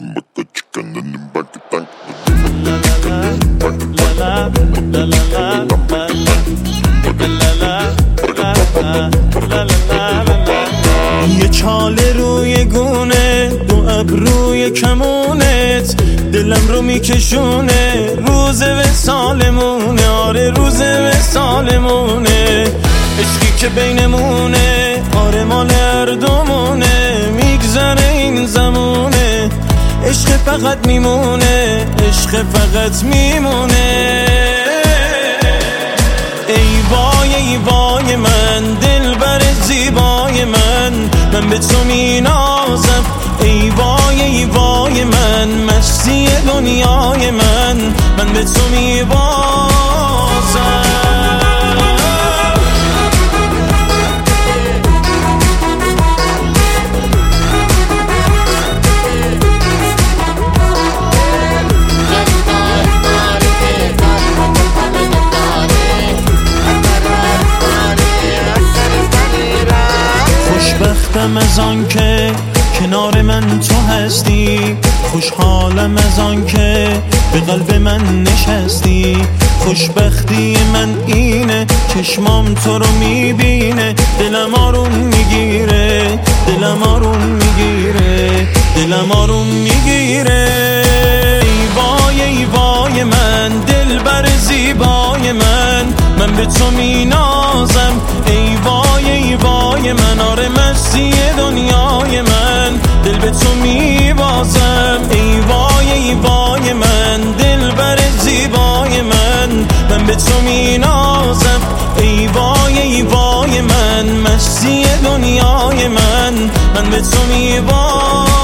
یه چاله روی گونه، دو ابروی کمونت، دلم رو میکشونه. روز وصالمونه، آره روز وصالمونه. عشقی که بینمونه، آره مال هر دومونه. میگذره این زمونه، عشق فقط میمونه، عشق فقط میمونه. ای وای ای وای من، دلبر زیبای من به تو مینازم. ای وای ای وای من، مستی دنیای من به تو میبازم. خوشبختم از آن که کنار من تو هستی، خوشحالم از آن که به قلب من نشستی. خوشبختی من اینه، چشمام تو رو میبینه، دلم آروم میگیره، دلم آروم میگیره، دلم آروم میگیره. ای وای ای وای من، دلبر زیبای من به تو مینازم. ای وای ای وای من، آره مستی دنیای من دل به تو میبازم. ای وای ای وای من، دلبر زیبای من به تو مینازم. ای وای ای وای من، مستی دنیای من به تو میبازم.